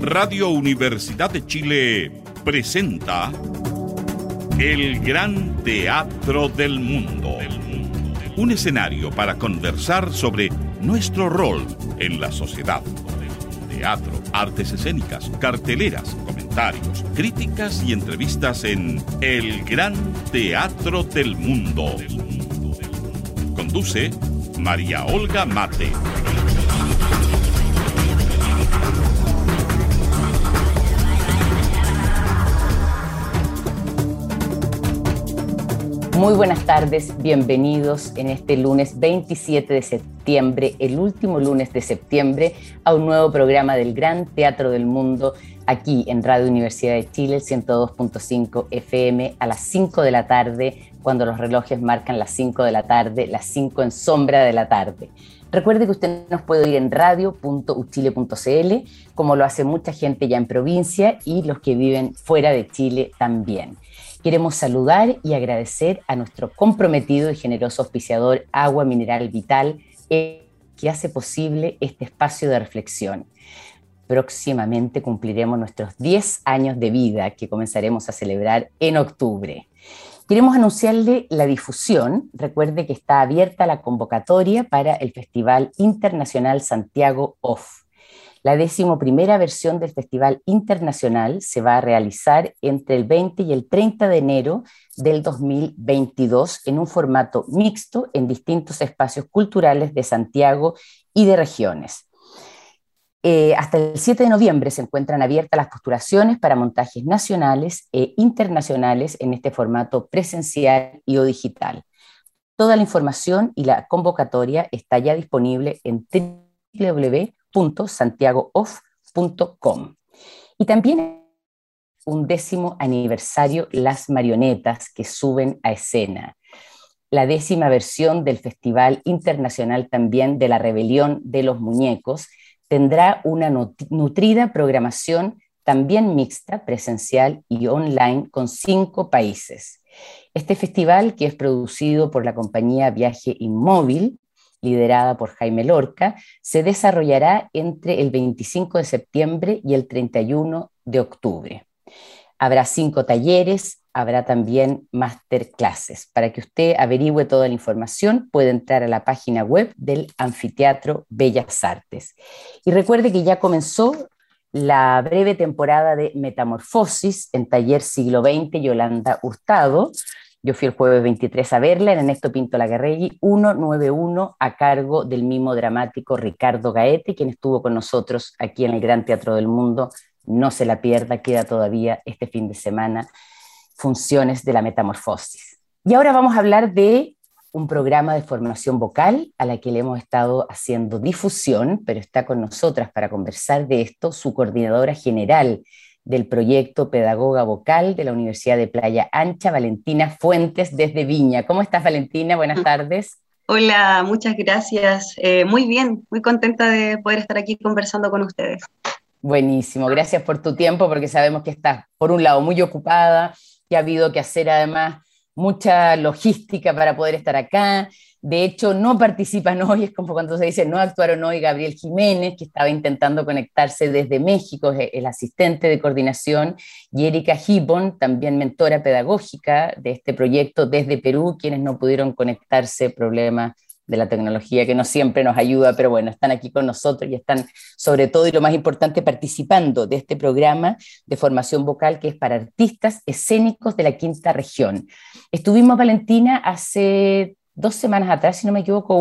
Radio Universidad de Chile presenta El Gran Teatro del Mundo. Un escenario para conversar sobre nuestro rol en la sociedad. Teatro, artes escénicas, carteleras, comentarios, críticas y entrevistas en El Gran Teatro del Mundo. Conduce María Olga Mate. Muy buenas tardes, bienvenidos en este lunes 27 de septiembre, el último lunes de septiembre, a un nuevo programa del Gran Teatro del Mundo, aquí en Radio Universidad de Chile, 102.5 FM, a las 5 de la tarde, cuando los relojes marcan las 5 de la tarde, las 5 en sombra de la tarde. Recuerde que usted nos puede oír en radio.uchile.cl, como lo hace mucha gente ya en provincia y los que viven fuera de Chile también. Queremos saludar y agradecer a nuestro comprometido y generoso auspiciador Agua Mineral Vital, que hace posible este espacio de reflexión. Próximamente cumpliremos nuestros 10 años de vida, que comenzaremos a celebrar en octubre. Queremos anunciarle la difusión. Recuerde que está abierta la convocatoria para el Festival Internacional Santiago Off. La 11ª versión del Festival Internacional se va a realizar entre el 20 y el 30 de enero del 2022 en un formato mixto en distintos espacios culturales de Santiago y de regiones. Hasta el 7 de noviembre se encuentran abiertas las postulaciones para montajes nacionales e internacionales en este formato presencial y o digital. Toda la información y la convocatoria está ya disponible en www.santiagooff.com. Y también un 10º aniversario Las Marionetas que suben a escena. La 10ª versión del Festival Internacional también de la Rebelión de los Muñecos tendrá una nutrida programación también mixta, presencial y online con 5 países. Este festival, que es producido por la compañía Viaje Inmóvil, liderada por Jaime Lorca, se desarrollará entre el 25 de septiembre y el 31 de octubre. Habrá 5 talleres, habrá también masterclasses. Para que usted averigüe toda la información, puede entrar a la página web del Anfiteatro Bellas Artes. Y recuerde que ya comenzó la breve temporada de Metamorfosis en Taller Siglo XX Yolanda Hurtado. Yo fui el jueves 23 a verla en Ernesto Pinto Lagarregui 191 a cargo del mimo dramático Ricardo Gaete, quien estuvo con nosotros aquí en el Gran Teatro del Mundo. No se la pierda, queda todavía este fin de semana funciones de la Metamorfosis. Y ahora vamos a hablar de un programa de formación vocal a la que le hemos estado haciendo difusión, pero está con nosotras para conversar de esto su coordinadora general del proyecto Pedagoga Vocal de la Universidad de Playa Ancha, Valentina Fuentes, desde Viña. ¿Cómo estás, Valentina? Buenas tardes. Hola, muchas gracias. Muy bien, muy contenta de poder estar aquí conversando con ustedes. Buenísimo, gracias por tu tiempo, porque sabemos que estás, por un lado, muy ocupada, que ha habido que hacer además mucha logística para poder estar acá. De hecho, no participan hoy, es como cuando se dice no actuaron hoy Gabriel Jiménez, que estaba intentando conectarse desde México, es el asistente de coordinación, y Erika Gibbon, también mentora pedagógica de este proyecto desde Perú, quienes no pudieron conectarse, problemas de la tecnología que no siempre nos ayuda, pero bueno, están aquí con nosotros y están sobre todo y lo más importante participando de este programa de formación vocal que es para artistas escénicos de la quinta región. Estuvimos, Valentina, hace 2 semanas atrás, si no me equivoco,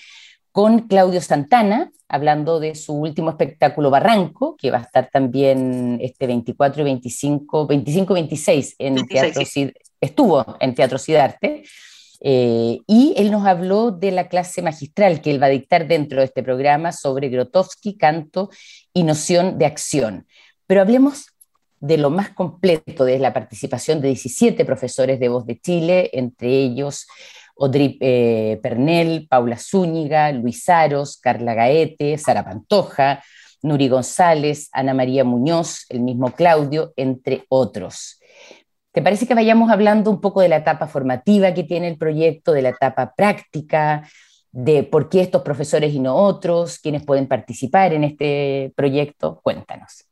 con Claudio Santana, hablando de su último espectáculo Barranco, que va a estar también este 24 y 25 y 26 en 26, Teatro sí. Estuvo en Teatro Sidarte. Y él nos habló de la clase magistral que él va a dictar dentro de este programa sobre Grotowski, canto y noción de acción. Pero hablemos de lo más completo, de la participación de 17 profesores de Voz de Chile, entre ellos Audrey Pernell, Paula Zúñiga, Luis Aros, Carla Gaete, Sara Pantoja, Nuri González, Ana María Muñoz, el mismo Claudio, entre otros. ¿Te parece que vayamos hablando un poco de la etapa formativa que tiene el proyecto, de la etapa práctica, de por qué estos profesores y no otros, quiénes pueden participar en este proyecto? Cuéntanos.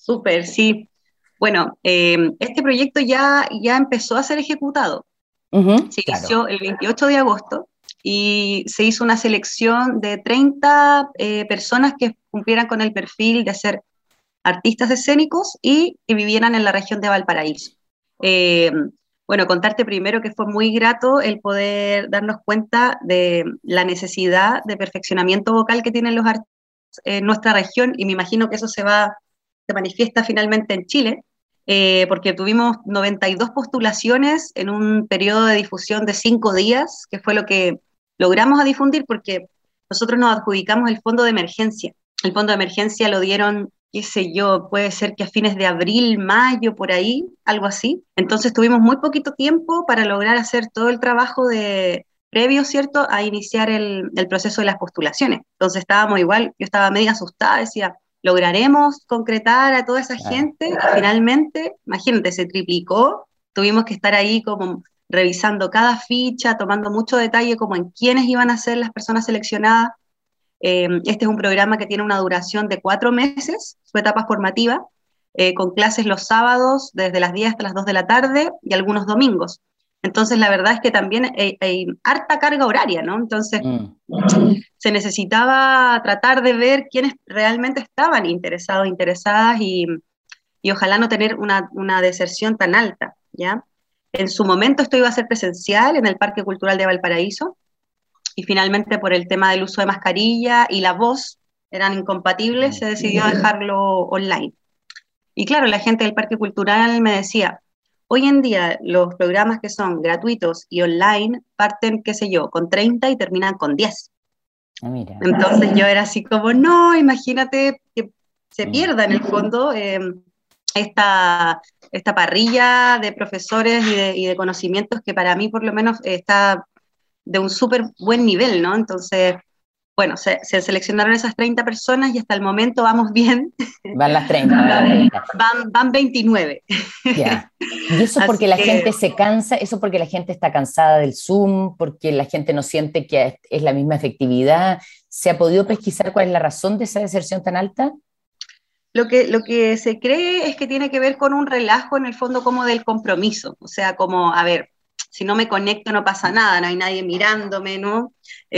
Súper, sí. Bueno, este proyecto ya empezó a ser ejecutado. Se Claro. inició el 28 de agosto y se hizo una selección de 30 personas que cumplieran con el perfil de ser artistas escénicos y que vivieran en la región de Valparaíso. Eh, bueno, contarte primero que fue muy grato el poder darnos cuenta de la necesidad de perfeccionamiento vocal que tienen los artistas en nuestra región, y me imagino que eso se manifiesta finalmente en Chile, porque tuvimos 92 postulaciones en un periodo de difusión de 5 días, que fue lo que logramos a difundir, porque nosotros nos adjudicamos el fondo de emergencia. El fondo de emergencia lo dieron, qué sé yo, puede ser que a fines de abril, mayo, por ahí, algo así. Entonces tuvimos muy poquito tiempo para lograr hacer todo el trabajo previo, ¿cierto?, a iniciar el proceso de las postulaciones. Entonces estábamos igual, yo estaba medio asustada, decía, ¿lograremos concretar a toda esa gente? Y finalmente, imagínate, se triplicó, tuvimos que estar ahí como revisando cada ficha, tomando mucho detalle como en quiénes iban a ser las personas seleccionadas. Este es un programa que tiene una duración de 4 meses, su etapa formativa, con clases los sábados desde las 10 hasta las 2 de la tarde y algunos domingos. Entonces, la verdad es que también hay harta carga horaria, ¿no? Entonces, se necesitaba tratar de ver quiénes realmente estaban interesados, interesadas y ojalá no tener una deserción tan alta, ¿ya? En su momento esto iba a ser presencial en el Parque Cultural de Valparaíso, y finalmente por el tema del uso de mascarilla y la voz eran incompatibles, se decidió dejarlo online. Y claro, la gente del Parque Cultural me decía, hoy en día los programas que son gratuitos y online parten, qué sé yo, con 30 y terminan con 10. Mira. Entonces yo era así como, no, imagínate que se pierda en el fondo esta parrilla de profesores y de conocimientos que para mí por lo menos está de un súper buen nivel, ¿no? Entonces, bueno, se seleccionaron esas 30 personas y hasta el momento vamos bien. Van las 30. Van 29. Ya. Y eso porque Así la que, gente se cansa, eso porque la gente está cansada del Zoom, porque la gente no siente que es la misma efectividad. ¿Se ha podido pesquisar cuál es la razón de esa deserción tan alta? lo que se cree es que tiene que ver con un relajo en el fondo como del compromiso, o sea, como, a ver, si no me conecto no pasa nada, no hay nadie mirándome, ¿no?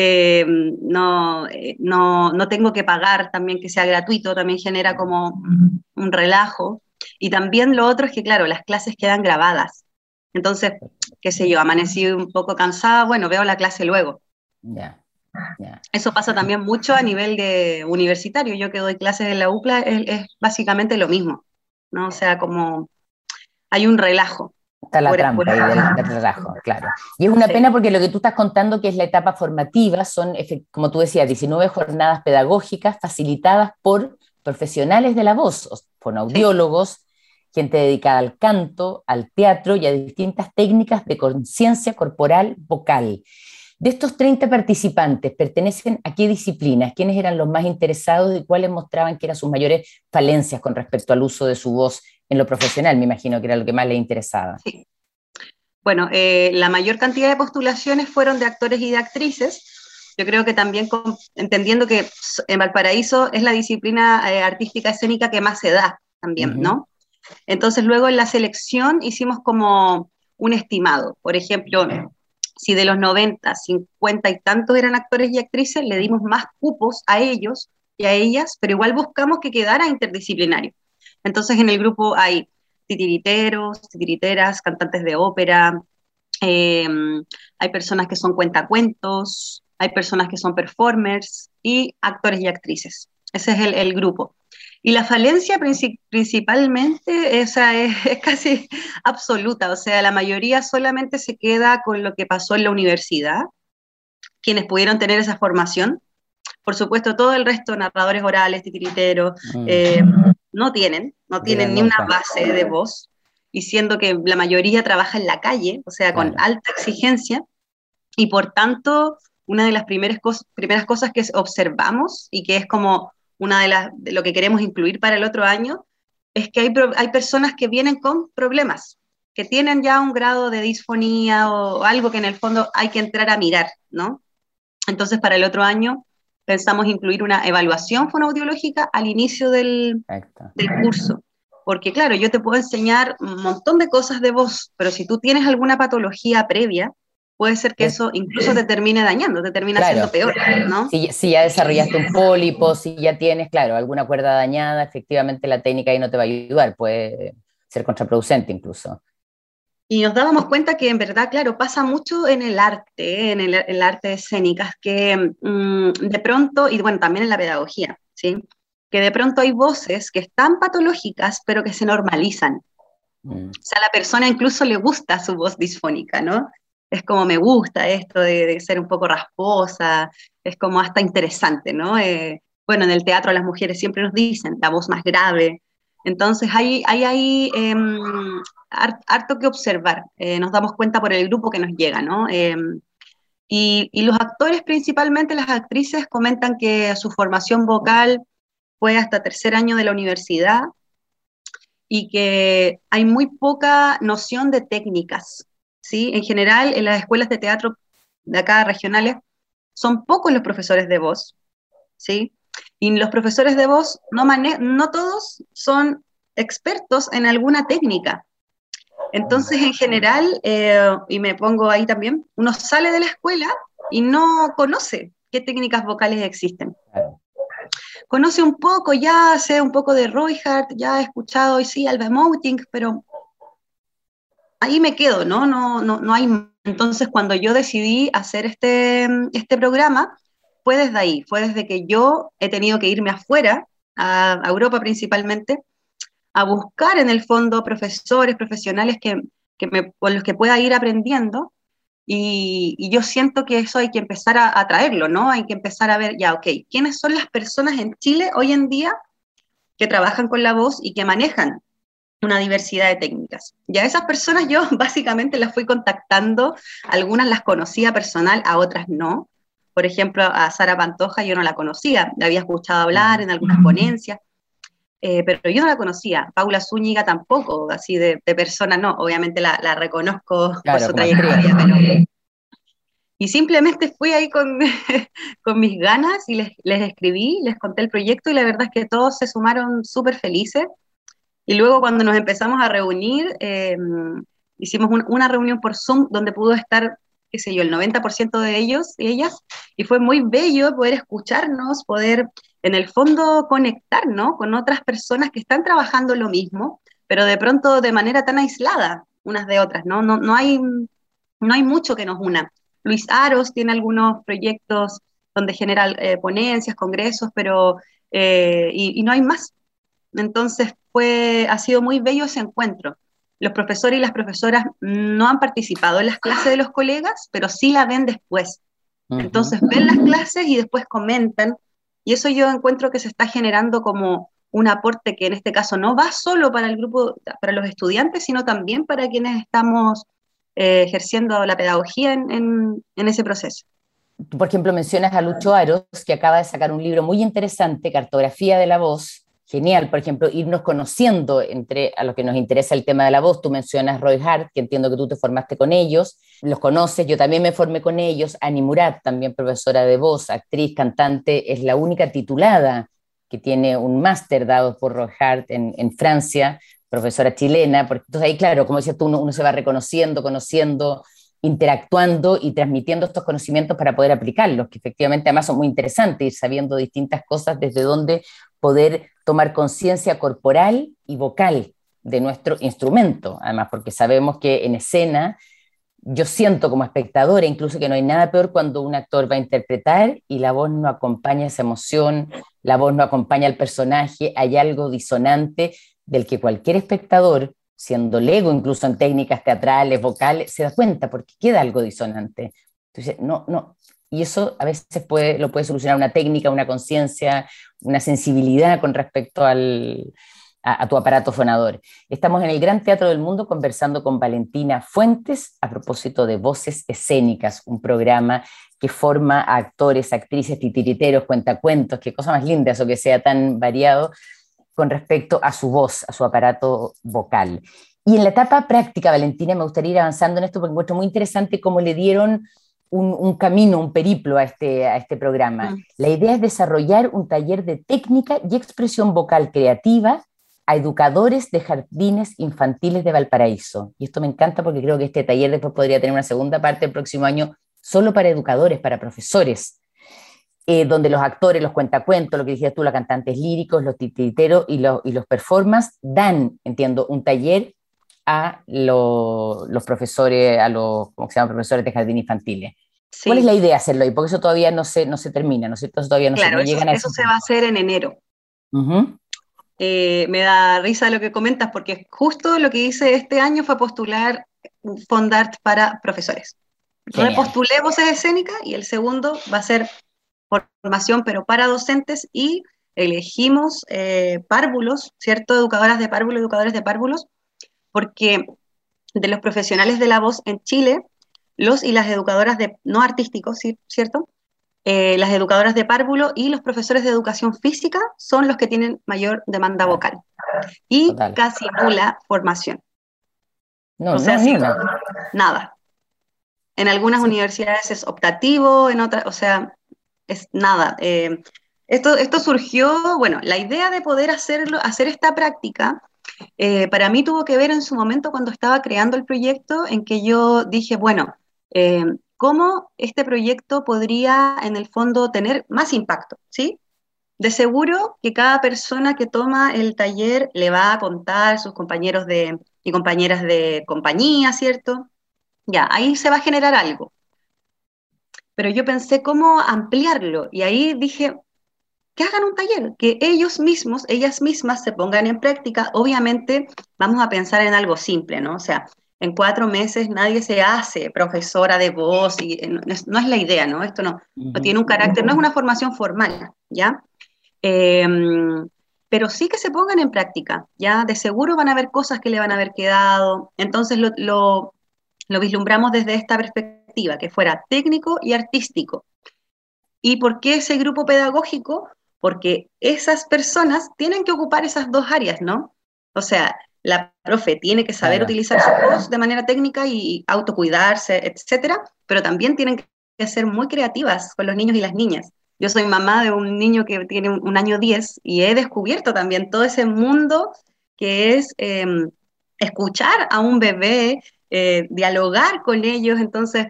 No tengo que pagar también que sea gratuito, también genera como un relajo. Y también lo otro es que, claro, las clases quedan grabadas. Entonces, qué sé yo, amanecí un poco cansada, bueno, veo la clase luego. Ya, ya. Eso pasa también mucho a nivel de universitario. Yo que doy clases en la UCLA es básicamente lo mismo, ¿no? O sea, como hay un relajo. Está la Por trampa ahí del relajo, claro. Y es una sí, pena porque lo que tú estás contando, que es la etapa formativa, son, como tú decías, 19 jornadas pedagógicas facilitadas por profesionales de la voz, sí. fonoaudiólogos, gente dedicada al canto, al teatro y a distintas técnicas de conciencia corporal vocal. De estos 30 participantes, ¿pertenecen a qué disciplinas? ¿Quiénes eran los más interesados y cuáles mostraban que eran sus mayores falencias con respecto al uso de su voz en lo profesional? Me imagino que era lo que más les interesaba. Sí. Bueno, la mayor cantidad de postulaciones fueron de actores y de actrices. Yo creo que también entendiendo que en Valparaíso es la disciplina artística escénica que más se da también, ¿no? Entonces luego en la selección hicimos como un estimado. Por ejemplo, si de los 90, 50 y tantos eran actores y actrices, le dimos más cupos a ellos y a ellas, pero igual buscamos que quedara interdisciplinario. Entonces en el grupo hay titiriteros, titiriteras, cantantes de ópera, eh, hay personas que son cuentacuentos, hay personas que son performers y actores y actrices. Ese es el grupo. Y la falencia principalmente esa es casi absoluta, o sea, la mayoría solamente se queda con lo que pasó en la universidad, quienes pudieron tener esa formación. Por supuesto, todo el resto, narradores orales, titiriteros, no tienen Llegan ni una nunca, base de voz, y siendo que la mayoría trabaja en la calle, o sea, con claro. alta exigencia, y por tanto, una de las primeras cosas que observamos y que es como una de lo que queremos incluir para el otro año, es que hay personas que vienen con problemas, que tienen ya un grado de disfonía o algo que en el fondo hay que entrar a mirar, ¿no? Entonces, para el otro año pensamos incluir una evaluación fonoaudiológica al inicio del Perfecto. curso. porque claro, yo te puedo enseñar un montón de cosas de voz, pero si tú tienes alguna patología previa, puede ser que eso incluso te termine dañando, te termina Claro, haciendo peor, ¿no? si ya desarrollaste un pólipo, si ya tienes, claro, alguna cuerda dañada, efectivamente la técnica ahí no te va a ayudar, puede ser contraproducente incluso. Y nos dábamos cuenta que en verdad, claro, pasa mucho en el arte, en el arte de escénicas, que de pronto, y bueno, también en la pedagogía, ¿sí? Que de pronto hay voces que están patológicas, pero que se normalizan. Mm. O sea, a la persona incluso le gusta su voz disfónica, ¿no? Es como me gusta esto de ser un poco rasposa, es como hasta interesante, ¿no? Bueno, en el teatro las mujeres siempre nos dicen la voz más grave. Entonces hay harto que observar. Nos damos cuenta por el grupo que nos llega, ¿no? Y los actores, principalmente las actrices, comentan que su formación vocal fue hasta tercer año de la universidad y que hay muy poca noción de técnicas, ¿sí? En general, en las escuelas de teatro de acá regionales, son pocos los profesores de voz, ¿sí? Y los profesores de voz no todos son expertos en alguna técnica. Entonces, en general, y me pongo ahí también, uno sale de la escuela y no conoce qué técnicas vocales existen. Claro. Conoce un poco, ya sé un poco de Royhart, ya he escuchado hoy sí Alba Mouting, pero ahí me quedo, ¿no? No hay. Entonces, cuando yo decidí hacer este programa, fue desde ahí, fue desde que yo he tenido que irme afuera, a Europa principalmente, a buscar en el fondo profesores, profesionales con los que pueda ir aprendiendo. Y yo siento que eso hay que empezar a traerlo, ¿no? Hay que empezar a ver, ya, ok, ¿quiénes son las personas en Chile hoy en día que trabajan con la voz y que manejan una diversidad de técnicas? Ya esas personas yo básicamente las fui contactando, algunas las conocía personal, a otras no. Por ejemplo, a Sara Pantoja yo no la conocía, la había escuchado hablar en algunas ponencias, pero yo no la conocía. Paula Zúñiga tampoco, así de persona no, obviamente la reconozco por Claro, su como actriz. trayectoria, pero... Y simplemente fui ahí con, con mis ganas y les escribí, les conté el proyecto y la verdad es que todos se sumaron súper felices. Y luego cuando nos empezamos a reunir, hicimos una reunión por Zoom donde pudo estar, qué sé yo, el 90% de ellos y ellas, y fue muy bello poder escucharnos, poder en el fondo conectarnos con otras personas que están trabajando lo mismo, pero de pronto de manera tan aislada unas de otras, ¿no? No hay mucho que nos una. Luis Aros tiene algunos proyectos donde genera ponencias, congresos, pero y no hay más. Entonces ha sido muy bello ese encuentro. Los profesores y las profesoras no han participado en las clases de los colegas, pero sí la ven después. Entonces ven las clases y después comentan, y eso yo encuentro que se está generando como un aporte que en este caso no va solo para el grupo, para los estudiantes, sino también para quienes estamos ejerciendo la pedagogía en ese proceso. Tú, por ejemplo, mencionas a Lucho Aros, que acaba de sacar un libro muy interesante, Cartografía de la Voz. Genial, por ejemplo, irnos conociendo entre a los que nos interesa el tema de la voz. Tú mencionas Roy Hart, que entiendo que tú te formaste con ellos, los conoces, yo también me formé con ellos. Ani Murat, también profesora de voz, actriz, cantante, es la única titulada que tiene un máster dado por Roy Hart en Francia, profesora chilena, porque entonces ahí, claro, como decías tú, uno se va reconociendo, conociendo, interactuando y transmitiendo estos conocimientos para poder aplicarlos, que efectivamente además son muy interesantes, ir sabiendo distintas cosas desde donde poder tomar conciencia corporal y vocal de nuestro instrumento, además, porque sabemos que en escena, yo siento como espectadora incluso que no hay nada peor cuando un actor va a interpretar y la voz no acompaña esa emoción, la voz no acompaña al personaje, hay algo disonante del que cualquier espectador, siendo lego incluso en técnicas teatrales, vocales, se da cuenta porque queda algo disonante. Entonces, no, y eso a veces lo puede solucionar una técnica, una conciencia, una sensibilidad con respecto a tu aparato fonador. Estamos en el Gran Teatro del Mundo conversando con Valentina Fuentes a propósito de Voces Escénicas, un programa que forma a actores, actrices, titiriteros, cuentacuentos, qué cosa más linda eso que sea tan variado con respecto a su voz, a su aparato vocal. Y en la etapa práctica, Valentina, me gustaría ir avanzando en esto porque encuentro muy interesante cómo le dieron un camino, un periplo a este programa. La idea es desarrollar un taller de técnica y expresión vocal creativa a educadores de jardines infantiles de Valparaíso. Y esto me encanta porque creo que este taller después podría tener una segunda parte el próximo año solo para educadores, para profesores, donde los actores, los cuentacuentos, lo que decías tú, los cantantes líricos, los titiriteros y los performers dan, entiendo, un taller a los profesores, a los, ¿cómo se llaman? Profesores de jardín infantiles. Sí. ¿Cuál es la idea de hacerlo ahí? Porque eso todavía no se termina, ¿no es cierto? Eso todavía no, Claro, no llegan a eso ese se va a punto. hacer en enero. Uh-huh. Me da risa lo que comentas, porque justo lo que hice este año fue postular un Fondart para profesores. Genial. Repostulé voces escénicas y el segundo va a ser formación, pero para docentes, y elegimos párvulos, ¿cierto? Educadoras de párvulos, educadores de párvulos, porque de los profesionales de la voz en Chile, los y las educadoras de no artísticos, ¿sí? ¿Cierto? Las educadoras de párvulo y los profesores de educación física son los que tienen mayor demanda vocal y Total. casi nula formación. No, O sea, no, sí, ni una. nada. En algunas universidades es optativo, en otras, o sea, es nada. Esto surgió, bueno, la idea de poder hacer esta práctica, para mí tuvo que ver en su momento cuando estaba creando el proyecto, en que yo dije, bueno, ¿cómo este proyecto podría en el fondo tener más impacto? ¿Sí? De seguro que cada persona que toma el taller le va a contar sus compañeros y compañeras de compañía, ¿cierto? Ya, ahí se va a generar algo. Pero yo pensé cómo ampliarlo y ahí dije, que hagan un taller, que ellos mismos, ellas mismas se pongan en práctica. Obviamente vamos a pensar en algo simple, ¿no? O sea, en 4 meses nadie se hace profesora de voz y no es la idea, ¿no? Esto no tiene un carácter, no es una formación formal, ¿ya? Pero sí que se pongan en práctica, ¿ya? De seguro van a haber cosas que le van a haber quedado, entonces lo vislumbramos desde esta perspectiva, que fuera técnico y artístico. ¿Y por qué ese grupo pedagógico? Porque esas personas tienen que ocupar esas dos áreas, ¿no? O sea, la profe tiene que saber Claro. utilizar su voz de manera técnica y autocuidarse, etcétera, pero también tienen que ser muy creativas con los niños y las niñas. Yo soy mamá de un niño que tiene un año 10 y he descubierto también todo ese mundo que es escuchar a un bebé, dialogar con ellos, entonces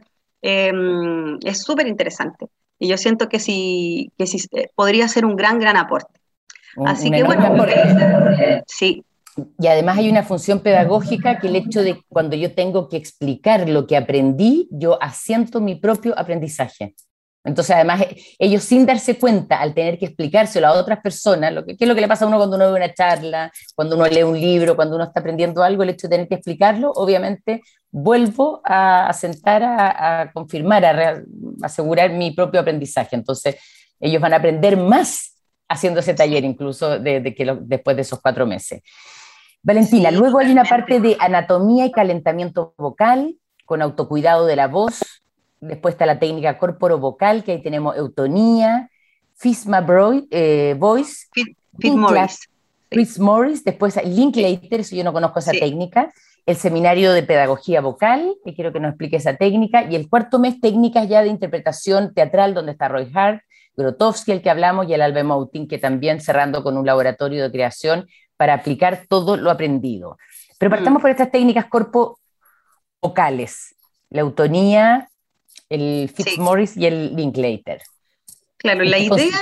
es súper interesante. Y yo siento que sí podría ser un gran aporte. Así Un que enorme bueno, aporte. sí, Y además hay una función pedagógica que el hecho de cuando yo tengo que explicar lo que aprendí, yo asiento mi propio aprendizaje. Entonces, además, ellos sin darse cuenta, al tener que explicárselo a otras personas, ¿qué es lo que le pasa a uno cuando uno ve una charla, cuando uno lee un libro, cuando uno está aprendiendo algo? El hecho de tener que explicarlo, obviamente, vuelvo a sentar, a confirmar, a asegurar mi propio aprendizaje. Entonces, ellos van a aprender más haciendo ese taller, incluso después de esos 4 meses. Valentina, sí, luego hay una totalmente. parte de anatomía y calentamiento vocal, con autocuidado de la voz. Después está la técnica corporo-vocal, que ahí tenemos eutonía, Fisma Voice, Fit Morris. Chris Morris, después hay Linklater, si yo no conozco esa Sí. técnica, el seminario de pedagogía vocal, que quiero que nos explique esa técnica, y el cuarto mes, técnicas ya de interpretación teatral, donde está Roy Hart, Grotowski, el que hablamos, y el Albe Moutin, que también cerrando con un laboratorio de creación para aplicar todo lo aprendido. Pero partamos por estas técnicas corpo-vocales, la eutonía, el Fitzmaurice y el Linklater. Claro, la idea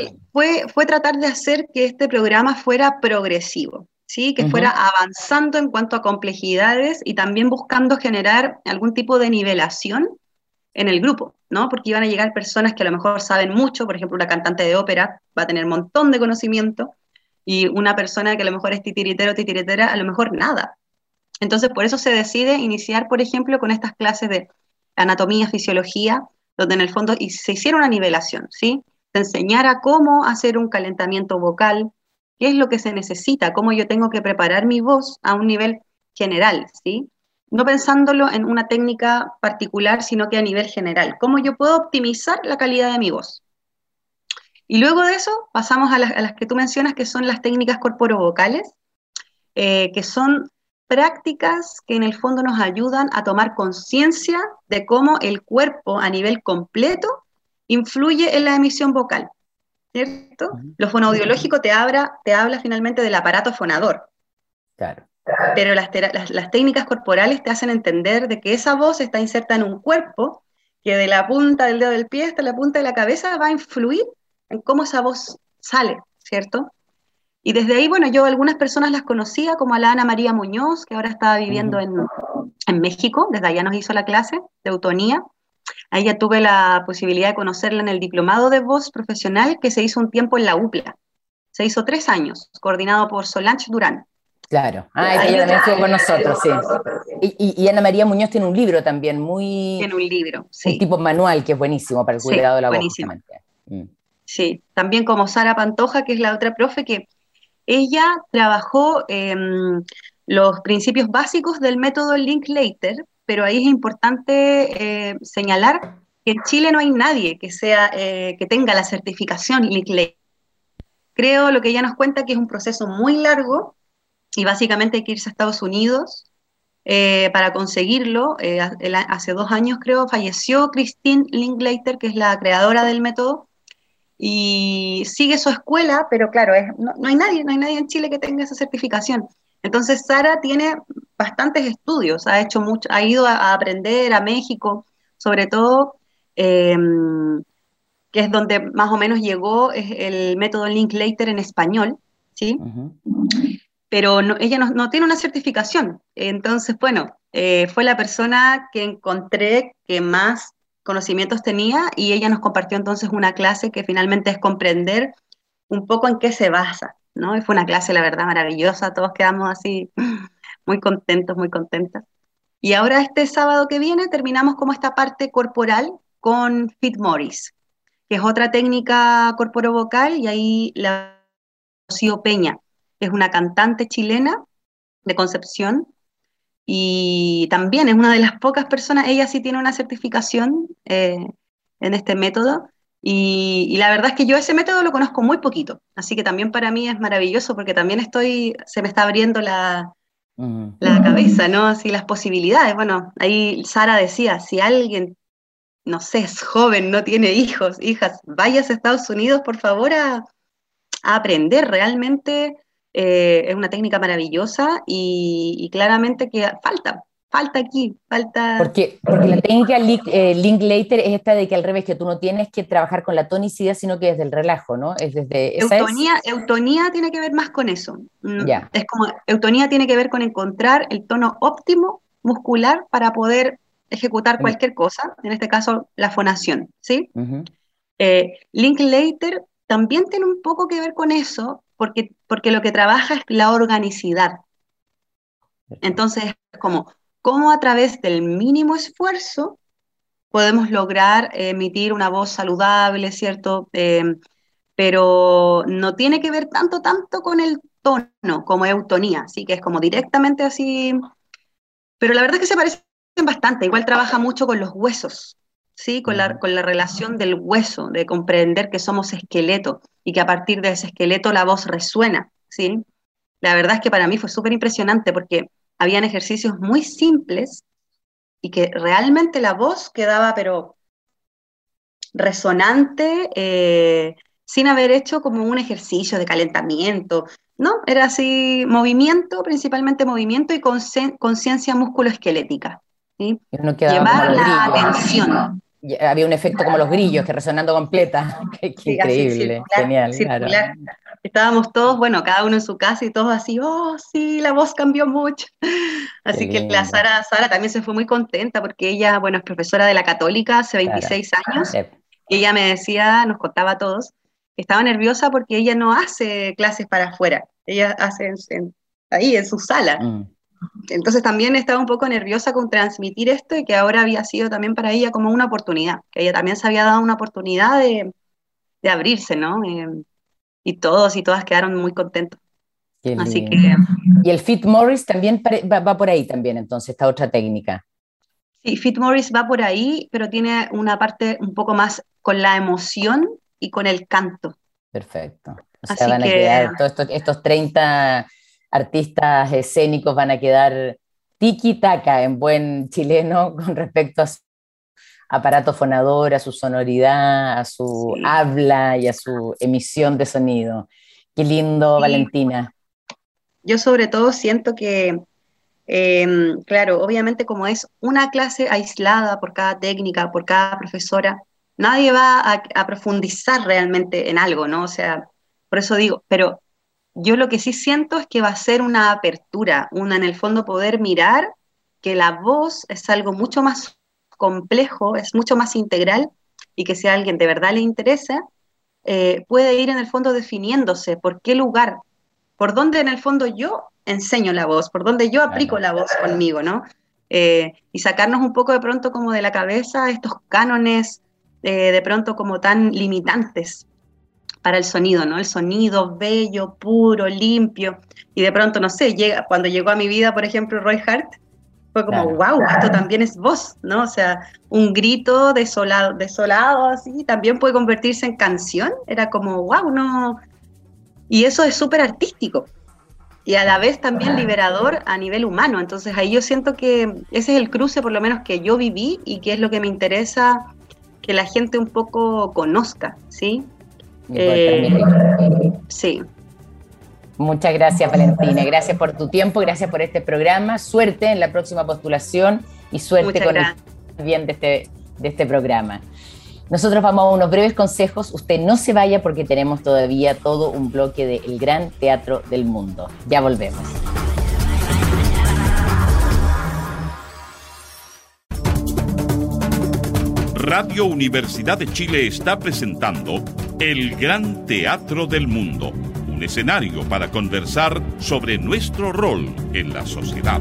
fue tratar de hacer que este programa fuera progresivo, ¿sí? Que fuera avanzando en cuanto a complejidades y también buscando generar algún tipo de nivelación en el grupo, ¿no? Porque iban a llegar personas que a lo mejor saben mucho, por ejemplo, una cantante de ópera va a tener un montón de conocimiento y una persona que a lo mejor es titiritero o titiritera, a lo mejor nada. Entonces, por eso se decide iniciar, por ejemplo, con estas clases de anatomía, fisiología, donde en el fondo se hiciera una nivelación, ¿sí? Se enseñara cómo hacer un calentamiento vocal, qué es lo que se necesita, cómo yo tengo que preparar mi voz a un nivel general, ¿sí? No pensándolo en una técnica particular, sino que a nivel general. ¿Cómo yo puedo optimizar la calidad de mi voz? Y luego de eso pasamos a las que tú mencionas, que son las técnicas corporovocales, que son prácticas que en el fondo nos ayudan a tomar conciencia de cómo el cuerpo a nivel completo influye en la emisión vocal, ¿cierto? Lo fonoaudiológico te habla finalmente del aparato fonador, Claro. Pero las técnicas corporales te hacen entender de que esa voz está inserta en un cuerpo que de la punta del dedo del pie hasta la punta de la cabeza va a influir en cómo esa voz sale, ¿cierto? Y desde ahí, bueno, yo algunas personas las conocía, como a la Ana María Muñoz, que ahora está viviendo en México, desde allá nos hizo la clase de eutonía. A ella tuve la posibilidad de conocerla en el diplomado de voz profesional que se hizo un tiempo en la UPLA. Se hizo 3 años, coordinado por Solange Durán. Claro. Ahí Ella yo también estuvo con nosotros, sí. Y Ana María Muñoz tiene un libro también, tiene un libro, un sí. tipo manual que es buenísimo para el Sí, cuidado de la voz, buenísimo. justamente. Mm. Sí, también como Sara Pantoja, que es la otra profe, que ella trabajó los principios básicos del método Linklater, pero ahí es importante señalar que en Chile no hay nadie que tenga la certificación Linklater. Creo lo que ella nos cuenta que es un proceso muy largo y básicamente hay que irse a Estados Unidos para conseguirlo. Hace 2 años creo falleció Christine Linklater, que es la creadora del método, y sigue su escuela, pero claro, no hay nadie, no hay nadie en Chile que tenga esa certificación. Entonces Sara tiene bastantes estudios, ha hecho mucho, ha ido a aprender a México, sobre todo, eh, que es donde más o menos llegó es el método Linklater en español, ¿sí? Ujú. Pero ella no tiene una certificación. Entonces, bueno, fue la persona que encontré que más conocimientos tenía y ella nos compartió entonces una clase que finalmente es comprender un poco en qué se basa, ¿no? Y fue una clase, la verdad, maravillosa, todos quedamos así muy contentos, muy contentas. Y ahora este sábado que viene terminamos como esta parte corporal con Fit Morris, que es otra técnica corporovocal, y ahí la Rocío Peña, que es una cantante chilena de Concepción, y también es una de las pocas personas, ella sí tiene una certificación en este método, y la verdad es que yo ese método lo conozco muy poquito, así que también para mí es maravilloso porque también se me está abriendo la cabeza, ¿no? Así las posibilidades. Bueno, ahí Sara decía, si alguien, no sé, es joven, no tiene hijos, hijas, vayas a Estados Unidos, por favor, a aprender. Realmente es una técnica maravillosa y claramente que falta aquí, falta... Porque la técnica Linklater es esta de que al revés, que tú no tienes que trabajar con la tonicidad, sino que desde el relajo, ¿no? ¿Esa es? Eutonía tiene que ver más con eso. Ya. Es como, eutonía tiene que ver con encontrar el tono óptimo muscular para poder ejecutar Em, cualquier cosa, en este caso la fonación, ¿sí? ujú. Linklater también tiene un poco que ver con eso, porque lo que trabaja es la organicidad. Perfecto. Entonces, es como, cómo a través del mínimo esfuerzo podemos lograr emitir una voz saludable, ¿cierto? Pero no tiene que ver tanto con el tono como eutonía, así que es como directamente así, pero la verdad es que se parecen bastante, igual trabaja mucho con los huesos, ¿sí? Ujú. Con la relación del hueso, de comprender que somos esqueleto y que a partir de ese esqueleto la voz resuena, ¿sí? La verdad es que para mí fue súper impresionante porque habían ejercicios muy simples y que realmente la voz quedaba pero resonante, sin haber hecho como un ejercicio de calentamiento, ¿no? Era así movimiento, principalmente movimiento y conciencia musculoesquelética, ¿sí? Y uno quedaba como Llevar los la grillos. atención, Y había un efecto como los grillos, que resonando completa. Qué sí, así, increíble, genial, claro. circular. Estábamos todos, bueno, cada uno en su casa y todos así, oh, sí, la voz cambió mucho. Qué Así que la lindo, Sara también se fue muy contenta porque ella, bueno, es profesora de la Católica hace claro. 26 años. Sí. Y ella me decía, nos contaba a todos, que estaba nerviosa porque ella no hace clases para afuera, ella hace ahí, en su sala. Mm. Entonces también estaba un poco nerviosa con transmitir esto y que ahora había sido también para ella como una oportunidad, que ella también se había dado una oportunidad de abrirse, ¿no? Y todos y todas quedaron muy contentos. Qué Así que lindo. Y el Fit Morris también va por ahí también, entonces, esta otra técnica. sí, Fit Morris va por ahí, pero tiene una parte un poco más con la emoción y con el canto. Perfecto. O sea, Así van a que quedar, todos estos 30 artistas escénicos van a quedar tiki-taka en buen chileno con respecto a su aparato fonador, a su sonoridad, a su sí. habla y a su emisión de sonido. Qué lindo, Y Valentina. yo sobre todo siento que, claro, obviamente como es una clase aislada por cada técnica, por cada profesora, nadie va a profundizar realmente en algo, ¿no? O sea, por eso digo, pero yo lo que sí siento es que va a ser una apertura, una en el fondo poder mirar que la voz es algo mucho más complejo, es mucho más integral y que si a alguien de verdad le interesa, puede ir en el fondo definiéndose por qué lugar, por dónde en el fondo yo enseño la voz, por dónde yo aplico Claro. la voz conmigo, ¿no? Y sacarnos un poco de pronto como de la cabeza estos cánones de pronto como tan limitantes para el sonido, ¿no? El sonido bello, puro, limpio. Y de pronto, no sé, cuando llegó a mi vida, por ejemplo, Roy Hart, fue como, Claro. wow, esto también es voz, ¿no? O sea, un grito desolado, desolado así, también puede convertirse en canción. Era como, wow, no. Y eso es súper artístico y a la vez también liberador a nivel humano. Entonces ahí yo siento que ese es el cruce por lo menos que yo viví y que es lo que me interesa que la gente un poco conozca, ¿sí? Y poder transmitir. Sí, Muchas gracias, Valentina. Gracias por tu tiempo, gracias por este programa. Suerte en la próxima postulación y suerte muchas con el gracias. bien de este programa. Nosotros vamos a unos breves consejos. Usted no se vaya porque tenemos todavía todo un bloque de El Gran Teatro del Mundo. Ya volvemos. Radio Universidad de Chile está presentando El Gran Teatro del Mundo, un escenario para conversar sobre nuestro rol en la sociedad.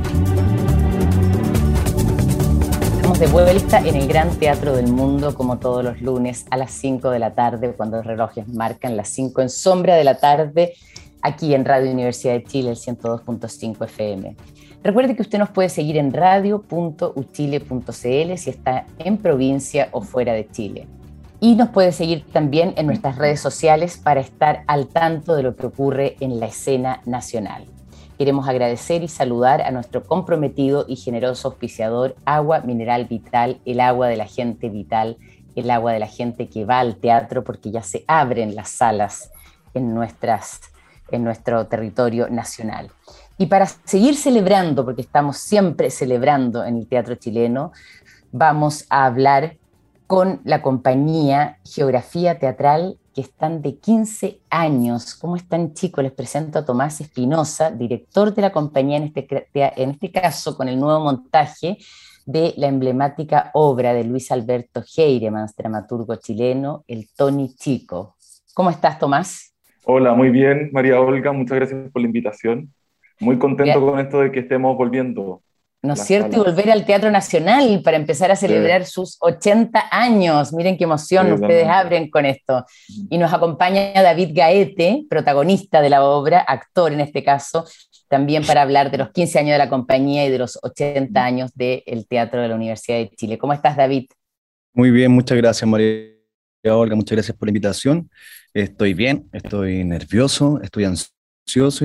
Estamos de vuelta en el Gran Teatro del Mundo, como todos los lunes a las 5 de la tarde, cuando los relojes marcan las 5 en sombra de la tarde, aquí en Radio Universidad de Chile, el 102.5 FM. Recuerde que usted nos puede seguir en radio.uchile.cl si está en provincia o fuera de Chile. Y nos puede seguir también en nuestras redes sociales para estar al tanto de lo que ocurre en la escena nacional. Queremos agradecer y saludar a nuestro comprometido y generoso auspiciador Agua Mineral Vital, el agua de la gente vital, el agua de la gente que va al teatro, porque ya se abren las salas en nuestro territorio nacional. Y para seguir celebrando, porque estamos siempre celebrando en el teatro chileno, vamos a hablar con la compañía Geografía Teatral, que están de 15 años. ¿Cómo están, chicos? Les presento a Tomás Espinosa, director de la compañía, en este caso con el nuevo montaje de la emblemática obra de Luis Alberto Heiremann, dramaturgo chileno, El Tony Chico. ¿Cómo estás, Tomás? Hola, muy bien, María Olga, muchas gracias por la invitación. Muy contento con esto de que estemos volviendo ¿No a es las cierto? Y salas. volver al Teatro Nacional para empezar a celebrar sus 80 años. Miren qué emoción, ustedes Totalmente. abren con esto. Y nos acompaña David Gaete, protagonista de la obra, actor en este caso, también para hablar de los 15 años de la compañía y de los 80 años del Teatro de la Universidad de Chile. ¿Cómo estás, David? Muy bien, muchas gracias María Olga, muchas gracias por la invitación. Estoy bien, estoy nervioso, estoy ansioso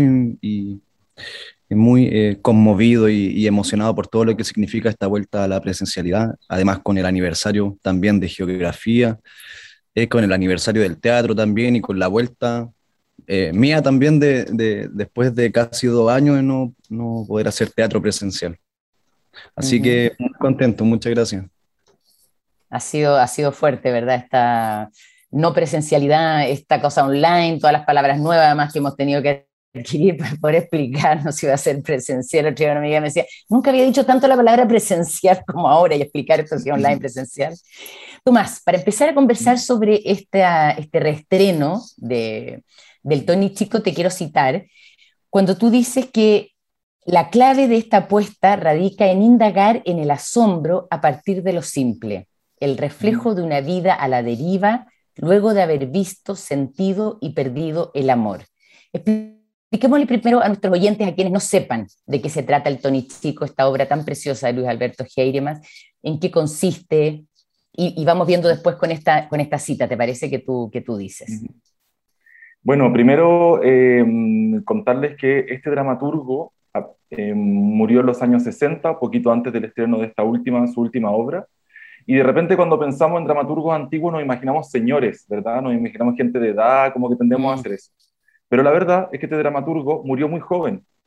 y muy conmovido y emocionado por todo lo que significa esta vuelta a la presencialidad, además con el aniversario también de geografía, con el aniversario del teatro también y con la vuelta mía también después de casi 2 años de no poder hacer teatro presencial. Así Ujú. que muy contento, muchas gracias. Ha sido fuerte, ¿verdad? Esta no presencialidad, esta cosa online, todas las palabras nuevas además que hemos tenido que adquirir para poder explicarnos si iba a ser presencial. Otra vez una amiga me decía, nunca había dicho tanto la palabra presencial como ahora y explicar esto si online, presencial. Tomás, para empezar a conversar sobre este reestreno del Tony Chico, te quiero citar, cuando tú dices que la clave de esta apuesta radica en indagar en el asombro a partir de lo simple, el reflejo de una vida a la deriva luego de haber visto, sentido y perdido el amor. Expliquémosle primero a nuestros oyentes, a quienes no sepan de qué se trata el Tony Chico, esta obra tan preciosa de Luis Alberto Heiremann, en qué consiste, y vamos viendo después con esta cita, ¿te parece que tú dices? Bueno, primero contarles que este dramaturgo murió en los años 60, poquito antes del estreno de su última obra, y de repente cuando pensamos en dramaturgos antiguos nos imaginamos señores, ¿verdad? Nos imaginamos gente de edad, como que tendemos a hacer eso. Pero la verdad es que este dramaturgo murió muy joven,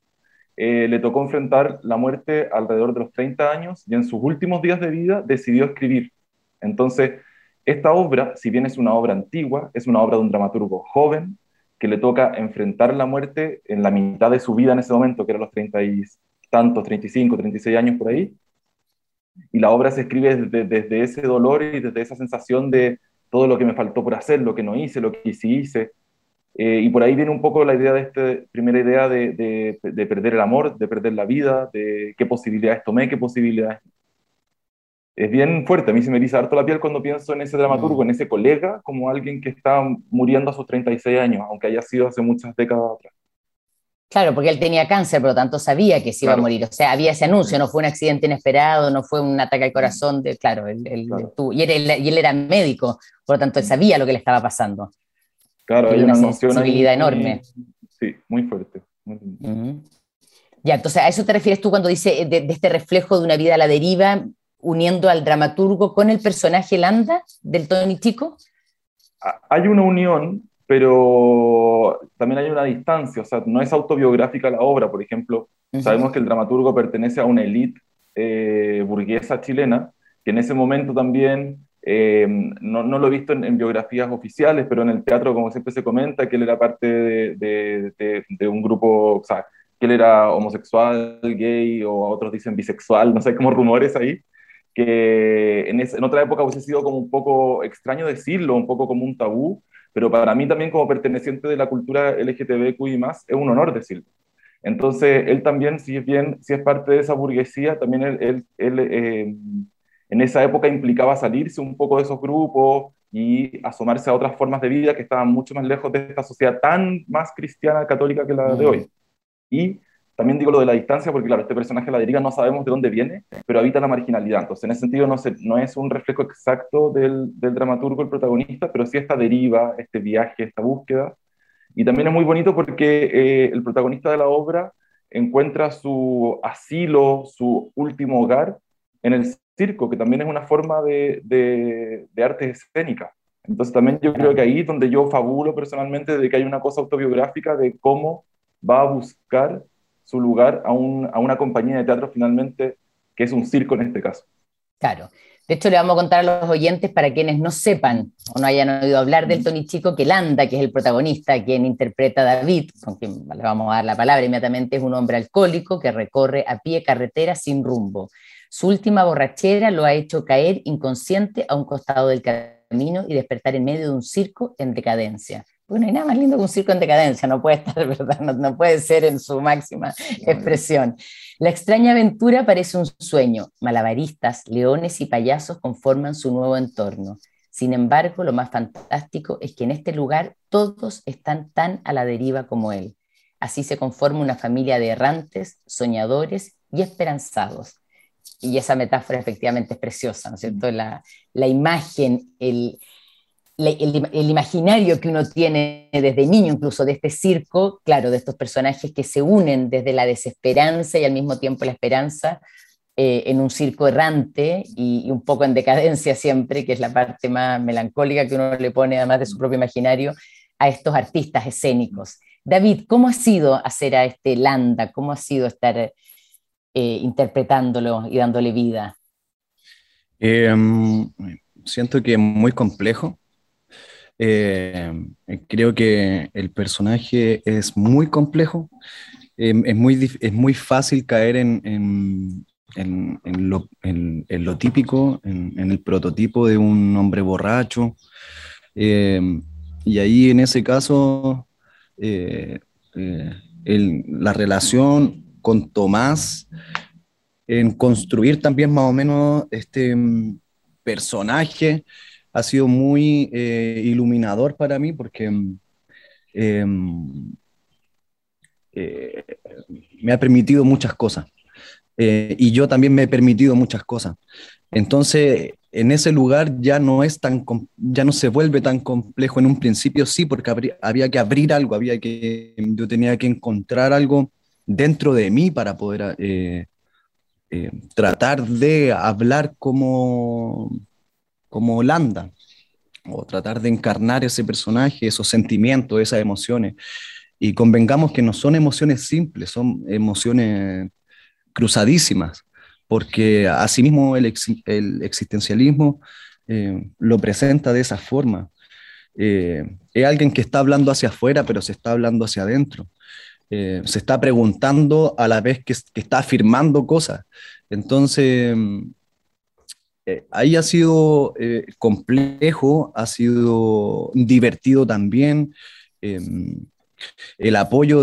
le tocó enfrentar la muerte alrededor de los 30 años y en sus últimos días de vida decidió escribir. Entonces, esta obra, si bien es una obra antigua, es una obra de un dramaturgo joven que le toca enfrentar la muerte en la mitad de su vida en ese momento, que eran los 30 y tantos, 35, 36 años por ahí, y la obra se escribe desde ese dolor y desde esa sensación de todo lo que me faltó por hacer, lo que no hice, lo que sí hice. Y por ahí viene un poco la idea de esta primera idea de perder el amor, de perder la vida, de qué posibilidades tomé, qué posibilidades. Es bien fuerte, a mí se me eriza harto la piel cuando pienso en ese dramaturgo, en ese colega, como alguien que está muriendo a sus 36 años, aunque haya sido hace muchas décadas atrás. Claro, porque él tenía cáncer, por lo tanto sabía que se iba a Claro. morir. O sea, había ese anuncio, no fue un accidente inesperado, no fue un ataque al corazón. Claro, Claro. y él era médico, por lo tanto él sabía lo que le estaba pasando. Claro, hay Tenía una una emoción ahí sensibilidad enorme. sí, muy fuerte. Ya, entonces a eso te refieres tú cuando dice de este reflejo de una vida a la deriva, uniendo al dramaturgo con el personaje Landa del Tony Chico. Hay una unión, pero también hay una distancia, o sea, no es autobiográfica la obra, por ejemplo, sabemos que el dramaturgo pertenece a una élite burguesa chilena, que en ese momento también, no lo he visto en biografías oficiales, pero en el teatro, como siempre se comenta, que él era parte de un grupo, o sea, que él era homosexual, gay, o otros dicen bisexual, no sé, como rumores ahí, que en otra época hubiese sido como un poco extraño decirlo, un poco como un tabú, pero para mí también como perteneciente de la cultura LGTBQI+, es un honor decirlo. Entonces, él también, si es parte de esa burguesía, también en esa época implicaba salirse un poco de esos grupos y asomarse a otras formas de vida que estaban mucho más lejos de esta sociedad tan más cristiana, católica que la de hoy. Y también digo lo de la distancia porque, claro, este personaje de la deriva no sabemos de dónde viene, pero habita la marginalidad. Entonces, en ese sentido, no es un reflejo exacto del dramaturgo, el protagonista, pero sí esta deriva, este viaje, esta búsqueda. Y también es muy bonito porque el protagonista de la obra encuentra su asilo, su último hogar en el circo, que también es una forma de arte escénica. Entonces también yo creo que ahí es donde yo fabulo personalmente de que hay una cosa autobiográfica de cómo va a buscar su lugar a una compañía de teatro finalmente, que es un circo en este caso. Claro. De hecho, le vamos a contar a los oyentes, para quienes no sepan o no hayan oído hablar del Tony Chico, que Landa, que es el protagonista, quien interpreta a David, con quien le vamos a dar la palabra inmediatamente, es un hombre alcohólico que recorre a pie carretera sin rumbo. Su última borrachera lo ha hecho caer inconsciente a un costado del camino y despertar en medio de un circo en decadencia. Bueno, hay nada más lindo que un circo en decadencia, no puede estar, ¿verdad? No puede ser en su máxima expresión. La extraña aventura parece un sueño. Malabaristas, leones y payasos conforman su nuevo entorno. Sin embargo, lo más fantástico es que en este lugar todos están tan a la deriva como él. Así se conforma una familia de errantes, soñadores y esperanzados. Y esa metáfora efectivamente es preciosa, ¿no es cierto? La imagen, el imaginario que uno tiene desde niño, incluso de este circo, claro, de estos personajes que se unen desde la desesperanza y al mismo tiempo la esperanza en un circo errante y un poco en decadencia siempre, que es la parte más melancólica que uno le pone, además de su propio imaginario, a estos artistas escénicos. David, ¿cómo ha sido hacer a este Landa? ¿Cómo ha sido estar interpretándolo y dándole vida? Siento que es muy complejo. Creo que el personaje es muy complejo, es muy fácil caer en lo típico, en el prototipo de un hombre borracho, y ahí en ese caso la relación con Tomás, en construir también más o menos este personaje, ha sido muy iluminador para mí porque eh, eh, me ha permitido muchas cosas y yo también me he permitido muchas cosas. Entonces, en ese lugar ya no se vuelve tan complejo en un principio, sí, porque había que abrir algo, yo tenía que encontrar algo dentro de mí para poder tratar de hablar como Holanda, o tratar de encarnar ese personaje, esos sentimientos, esas emociones. Y convengamos que no son emociones simples, son emociones cruzadísimas, porque asimismo el existencialismo lo presenta de esa forma. Es alguien que está hablando hacia afuera, pero se está hablando hacia adentro. Se está preguntando a la vez que está afirmando cosas. Entonces, ahí ha sido complejo, ha sido divertido también. eh, el apoyo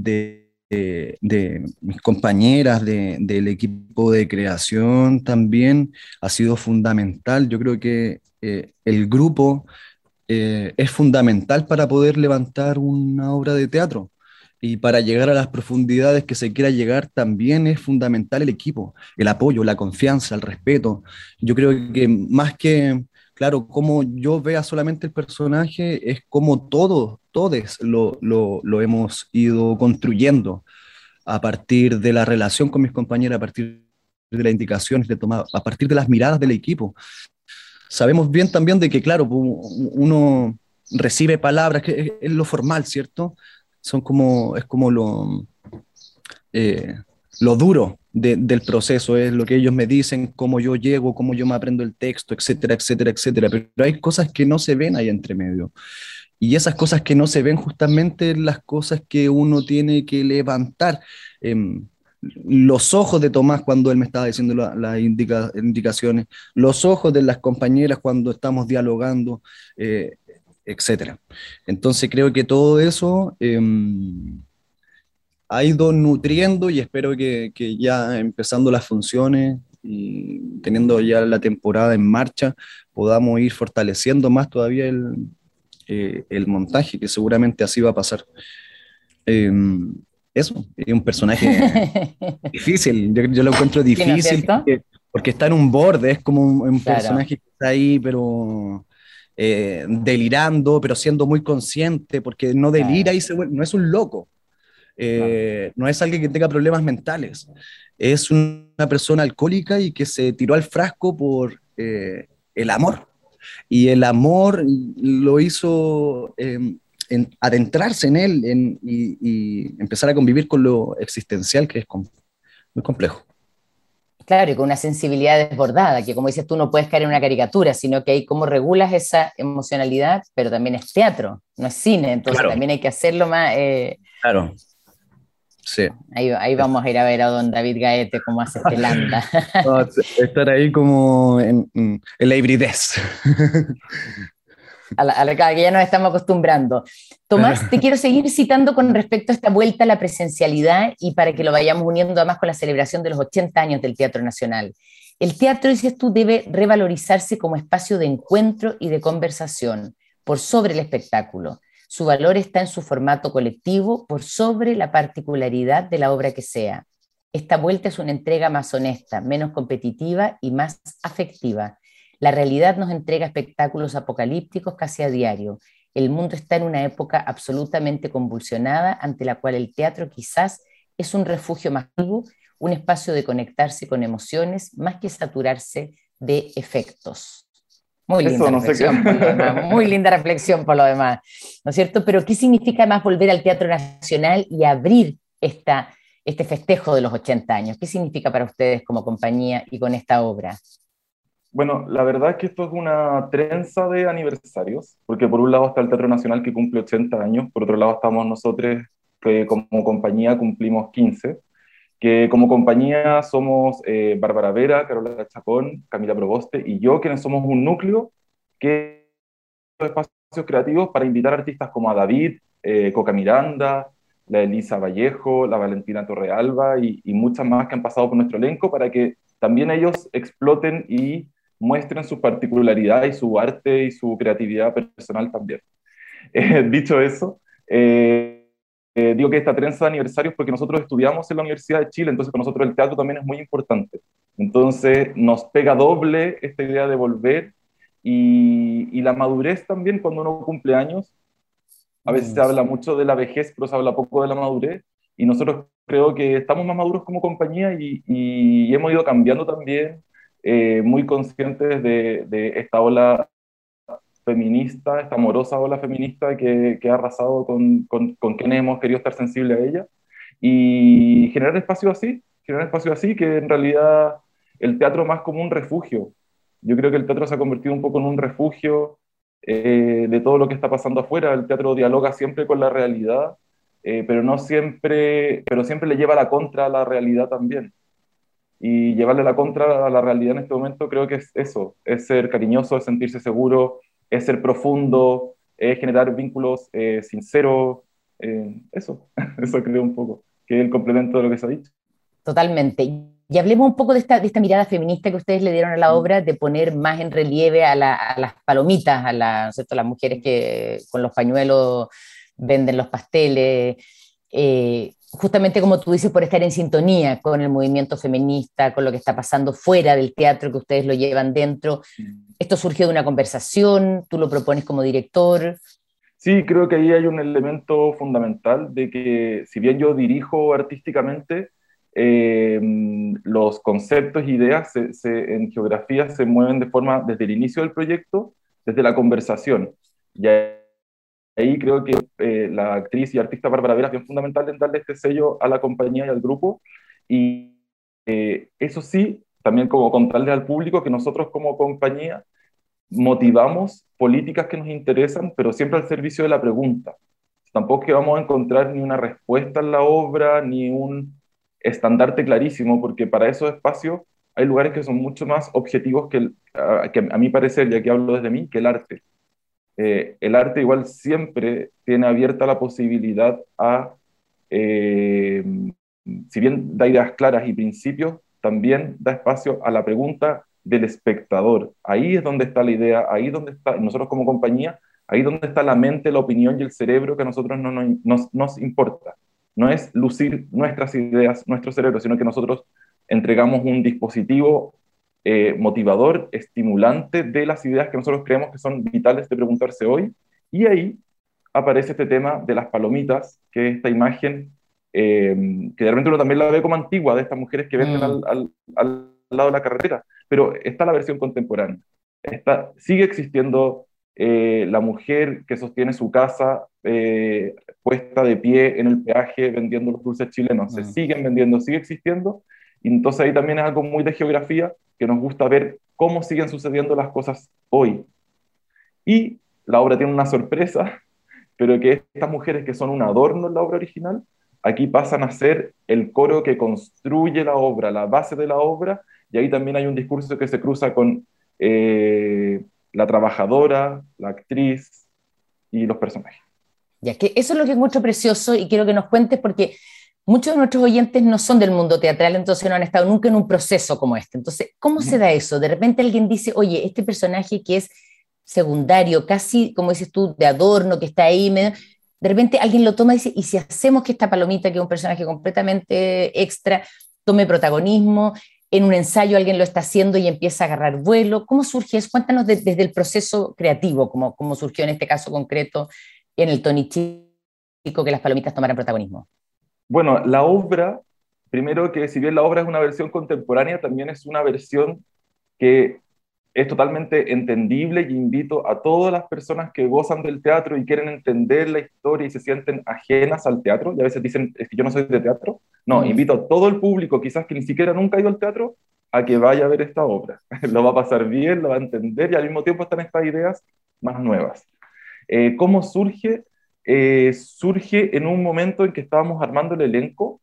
de mis compañeras del equipo de creación también ha sido fundamental. Yo creo que el grupo es fundamental para poder levantar una obra de teatro. Y para llegar a las profundidades que se quiera llegar, también es fundamental el equipo, el apoyo, la confianza, el respeto. Yo creo que más que, claro, como yo vea solamente el personaje, es como todos lo hemos ido construyendo a partir de la relación con mis compañeros, a partir de las indicaciones de tomar, a partir de las miradas del equipo. Sabemos bien también de que, claro, uno recibe palabras, que es lo formal, ¿cierto? Es como lo duro del proceso, es lo que ellos me dicen, cómo yo llego, cómo yo me aprendo el texto, etcétera, etcétera, etcétera. Pero hay cosas que no se ven ahí entre medio. Y esas cosas que no se ven justamente las cosas que uno tiene que levantar. Los ojos de Tomás cuando él me estaba diciendo las indicaciones, los ojos de las compañeras cuando estamos dialogando, etcétera. Entonces creo que todo eso ha ido nutriendo y espero que ya empezando las funciones y teniendo ya la temporada en marcha, podamos ir fortaleciendo más todavía el montaje, que seguramente así va a pasar. Eh, Eso, es un personaje difícil, yo lo encuentro Sí, ¿no es difícil cierto? porque está en un borde, es como un Claro. personaje que está ahí, pero delirando, pero siendo muy consciente, porque no delira Claro, y no es un loco, no. no es alguien que tenga problemas mentales, es una persona alcohólica y que se tiró al frasco por el amor. Y el amor lo hizo adentrarse en él y empezar a convivir con lo existencial, que es muy complejo. Claro, y con una sensibilidad desbordada, que como dices tú, no puedes caer en una caricatura, sino que ahí cómo regulas esa emocionalidad, pero también es teatro, no es cine, entonces Claro, también hay que hacerlo más. claro, sí. Ahí vamos a ir a ver a don David Gaete cómo hace este Landa. No, estar ahí como en la hibridez. A la que ya nos estamos acostumbrando. Tomás, te quiero seguir citando con respecto a esta vuelta a la presencialidad y para que lo vayamos uniendo además con la celebración de los 80 años del Teatro Nacional. El teatro, dices tú, debe revalorizarse como espacio de encuentro y de conversación por sobre el espectáculo. Su valor está en su formato colectivo por sobre la particularidad de la obra que sea. Esta vuelta es una entrega más honesta, menos competitiva y más afectiva. La realidad nos entrega espectáculos apocalípticos casi a diario. El mundo está en una época absolutamente convulsionada ante la cual el teatro quizás es un refugio masivo, un espacio de conectarse con emociones más que saturarse de efectos. Muy linda Eso, no sé qué. reflexión por lo demás, muy linda reflexión por lo demás, ¿no es cierto? Pero ¿qué significa más volver al Teatro Nacional y abrir este festejo de los 80 años? ¿Qué significa para ustedes como compañía y con esta obra? Bueno, la verdad es que esto es una trenza de aniversarios, porque por un lado está el Teatro Nacional que cumple 80 años, por otro lado estamos nosotros que como compañía cumplimos 15, que como compañía somos Bárbara Vera, Carola Chacón, Camila Proboste y yo, quienes somos un núcleo que espacios creativos para invitar artistas como a David, Coca Miranda, la Elisa Vallejo, la Valentina Torrealba y muchas más que han pasado por nuestro elenco para que también ellos exploten y muestren su particularidad y su arte y su creatividad personal también. Dicho eso, digo que esta trenza de aniversarios porque nosotros estudiamos en la Universidad de Chile, entonces para nosotros el teatro también es muy importante. Entonces nos pega doble esta idea de volver y la madurez también cuando uno cumple años. A veces se habla mucho de la vejez, pero se habla poco de la madurez. Y nosotros creo que estamos más maduros como compañía y hemos ido cambiando también, muy conscientes de esta ola feminista, esta amorosa ola feminista que ha arrasado con quienes hemos querido estar sensibles a ella, y generar espacio así que en realidad el teatro más como un refugio. Yo creo que el teatro se ha convertido un poco en un refugio de todo lo que está pasando afuera. El teatro dialoga siempre con la realidad, pero no siempre, pero siempre le lleva la contra a la realidad también. Y llevarle la contra a la realidad en este momento creo que es eso, es ser cariñoso, es sentirse seguro, es ser profundo, es generar vínculos sinceros, eso, eso creo un poco, que es el complemento de lo que se ha dicho. Totalmente. Y hablemos un poco de esta mirada feminista que ustedes le dieron a la obra, de poner más en relieve a las palomitas, ¿no es cierto? Las mujeres que con los pañuelos venden los pasteles, justamente como tú dices, por estar en sintonía con el movimiento feminista, con lo que está pasando fuera del teatro, que ustedes lo llevan dentro. ¿Esto surgió de una conversación? ¿Tú lo propones como director? Sí, creo que ahí hay un elemento fundamental de que si bien yo dirijo artísticamente, los conceptos e ideas en geografía se mueven de forma desde el inicio del proyecto, desde la conversación. Y ahí creo que la actriz y artista Bárbara Vera es bien fundamental en darle este sello a la compañía y al grupo. Y eso sí, también como contarle al público que nosotros como compañía motivamos políticas que nos interesan, pero siempre al servicio de la pregunta. Tampoco es que vamos a encontrar ni una respuesta en la obra, ni un estandarte clarísimo, porque para esos espacios hay lugares que son mucho más objetivos que a mi parecer, ya que hablo desde mí, que el arte. El arte igual siempre tiene abierta la posibilidad eh, si bien da ideas claras y principios, también da espacio a la pregunta del espectador. Ahí es donde está la idea, ahí es donde está, nosotros como compañía, ahí es donde está la mente, la opinión y el cerebro que a nosotros nos importa. No es lucir nuestras ideas, nuestro cerebro, sino que nosotros entregamos un dispositivo motivador, estimulante de las ideas que nosotros creemos que son vitales de preguntarse hoy. Y ahí aparece este tema de las palomitas, que es esta imagen que de repente uno también la ve como antigua, de estas mujeres que venden al lado de la carretera, pero está la versión contemporánea. Sigue existiendo la mujer que sostiene su casa puesta de pie en el peaje vendiendo los dulces chilenos. Se siguen vendiendo, sigue existiendo. Y entonces ahí también es algo muy de geografía, que nos gusta ver cómo siguen sucediendo las cosas hoy. Y la obra tiene una sorpresa, pero que estas mujeres que son un adorno en la obra original, aquí pasan a ser el coro que construye la obra, la base de la obra, y ahí también hay un discurso que se cruza con la trabajadora, la actriz y los personajes. Ya que eso es lo que encuentro precioso y quiero que nos cuentes porque muchos de nuestros oyentes no son del mundo teatral, entonces no han estado nunca en un proceso como este. Entonces, ¿cómo se da eso? De repente alguien dice, oye, este personaje que es secundario, casi, como dices tú, de adorno, que está ahí, de repente alguien lo toma y dice, ¿y si hacemos que esta palomita, que es un personaje completamente extra, tome protagonismo? En un ensayo alguien lo está haciendo y empieza a agarrar vuelo. ¿Cómo surge eso? Cuéntanos desde el proceso creativo, cómo surgió en este caso concreto en el Tony Chico que las palomitas tomaran protagonismo. Bueno, la obra, primero que si bien la obra es una versión contemporánea, también es una versión que es totalmente entendible y invito a todas las personas que gozan del teatro y quieren entender la historia y se sienten ajenas al teatro, y a veces dicen, es que yo no soy de teatro. No, invito a todo el público, quizás que ni siquiera nunca ha ido al teatro, a que vaya a ver esta obra. Lo va a pasar bien, lo va a entender y al mismo tiempo están estas ideas más nuevas. ¿Cómo surge? Surge en un momento en que estábamos armando el elenco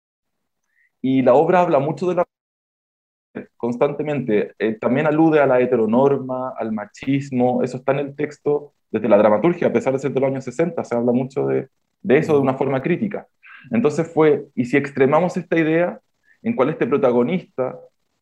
y la obra habla mucho de la constantemente, también alude a la heteronorma, al machismo, eso está en el texto desde la dramaturgia, a pesar de ser de los años 60, se habla mucho de eso de una forma crítica. Entonces y si extremamos esta idea, en cual este protagonista,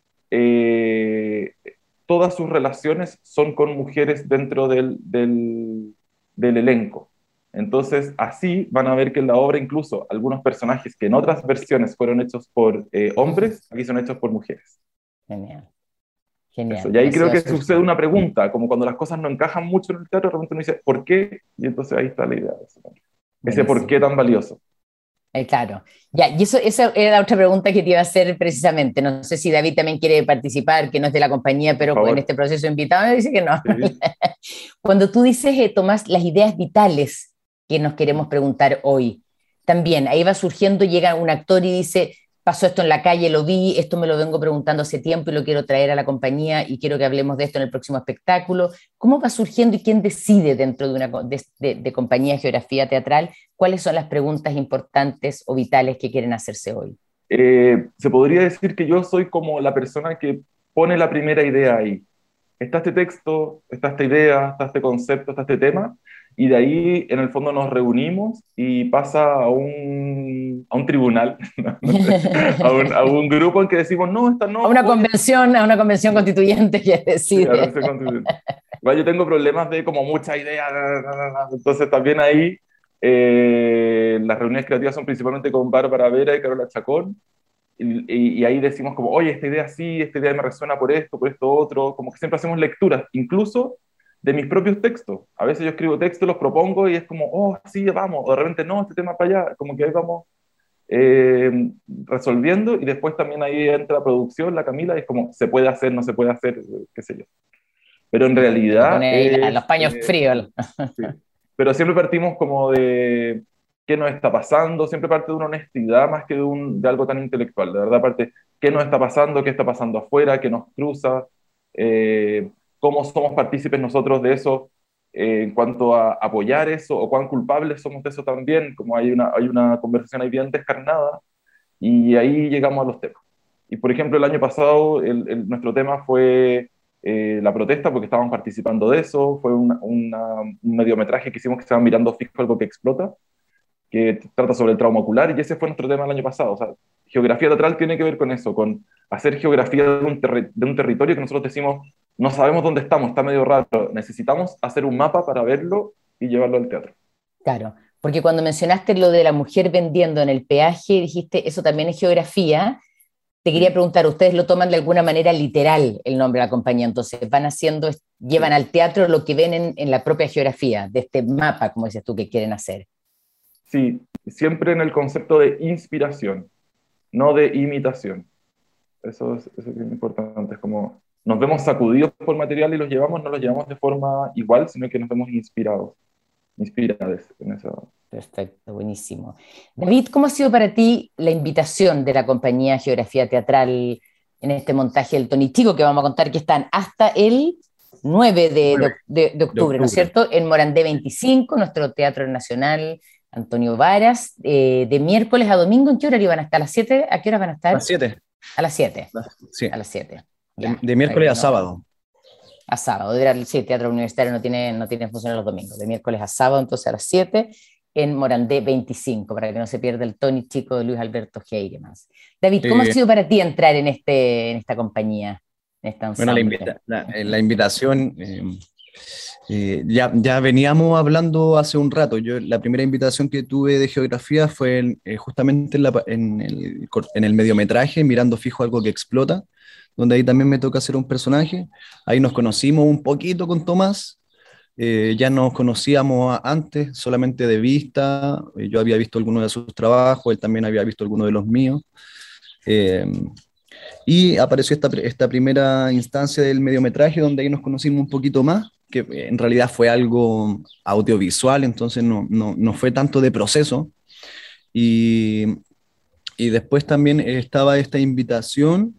todas sus relaciones son con mujeres dentro del elenco. Entonces, así van a ver que en la obra incluso algunos personajes que en otras versiones fueron hechos por hombres, aquí son hechos por mujeres. Genial. Genial. Eso. Y ahí creo que sucede una pregunta, como cuando las cosas no encajan mucho en el teatro, de repente uno dice, ¿por qué? Y entonces ahí está la idea de eso. Ese por qué tan valioso. Claro. Ya, y esa era la otra pregunta que te iba a hacer precisamente. No sé si David también quiere participar, que no es de la compañía, Por pero en favor. este proceso invitado me dice que no. Sí. Cuando tú dices, Tomás, las ideas vitales que nos queremos preguntar hoy, también ahí va surgiendo, llega un actor y dice, pasó esto en la calle, lo vi, esto me lo vengo preguntando hace tiempo y lo quiero traer a la compañía y quiero que hablemos de esto en el próximo espectáculo. ¿Cómo va surgiendo y quién decide dentro de una de compañía de geografía teatral cuáles son las preguntas importantes o vitales que quieren hacerse hoy? Se podría decir que yo soy como la persona que pone la primera idea ahí. Está este texto, está esta idea, está este concepto, está este tema, y de ahí en el fondo nos reunimos y pasa a un tribunal, no sé, a un grupo en que decimos, no, esta no, oye, A una convención constituyente que sí, a decide. ver, igual yo tengo problemas de como mucha idea, entonces también ahí las reuniones creativas son principalmente con Bárbara Vera y Carola Chacón, y ahí decimos como, oye, esta idea sí, esta idea me resuena por esto otro, como que siempre hacemos lecturas, incluso de mis propios textos. A veces yo escribo textos, los propongo y es como, oh, sí, vamos, o de repente no, este tema para allá, como que ahí vamos resolviendo, y después también ahí entra la producción, la Camila, y es como, se puede hacer, no se puede hacer, qué sé yo. Pero en Se realidad pone ahí los es, paños fríos. sí. Pero siempre partimos como de qué nos está pasando, siempre parte de una honestidad más que de algo tan intelectual. De verdad, parte qué nos qué está pasando afuera, qué nos cruza, cómo somos partícipes nosotros de eso en cuanto a apoyar eso, o cuán culpables somos de eso también, como hay una conversación ahí bien descarnada, y ahí llegamos a los temas. Y por ejemplo, el año pasado nuestro tema fue la protesta, porque estábamos participando de eso, fue un mediometraje que hicimos que se llama Mirando Fijo Algo que Explota, que trata sobre el trauma ocular, y ese fue nuestro tema el año pasado. O sea, geografía teatral tiene que ver con eso, con hacer geografía de un territorio que nosotros decimos, no sabemos dónde estamos, está medio raro, necesitamos hacer un mapa para verlo y llevarlo al teatro. Claro, porque cuando mencionaste lo de la mujer vendiendo en el peaje, dijiste, eso también es geografía. Te quería Sí. preguntar, ¿ustedes lo toman de alguna manera literal el nombre de la compañía? Entonces, van haciendo, llevan al teatro lo que ven en la propia geografía, de este mapa, como dices tú, que quieren hacer. Sí, siempre en el concepto de inspiración, no de imitación. Eso es bien importante. Es como nos vemos sacudidos por material y no los llevamos de forma igual, sino que nos vemos inspirados en eso. Perfecto, buenísimo. David, ¿cómo ha sido para ti la invitación de la compañía Geografía Teatral en este montaje del Tonichico que vamos a contar que están hasta el 9 de octubre, ¿no es cierto? En Morandé 25, nuestro Teatro Nacional Antonio Varas, de miércoles a domingo. ¿En qué horario van a estar? ¿A las 7? ¿A qué hora van a A estar? las 7. A las 7. Sí. A las 7. De miércoles a sábado. A sábado. Sí, el Teatro Universitario no tiene función los domingos. De miércoles a sábado, entonces a las 7 en Morandé 25, para que no se pierda el Tony Chico de Luis Alberto G. y demás. David, ¿cómo ha sido para ti entrar en esta compañía, en esta ensamble? Bueno, la invitación, ya veníamos hablando hace un rato. La primera invitación que tuve de geografía fue justamente en el mediometraje, Mirando Fijo Algo que Explota, donde ahí también me toca hacer un personaje. Ahí nos conocimos un poquito con Tomás. Ya nos conocíamos antes, solamente de vista. Yo había visto algunos de sus trabajos, él también había visto algunos de los míos. Y apareció esta primera instancia del mediometraje, donde ahí nos conocimos un poquito más, que en realidad fue algo audiovisual, entonces no fue tanto de proceso. Y, y después también estaba esta invitación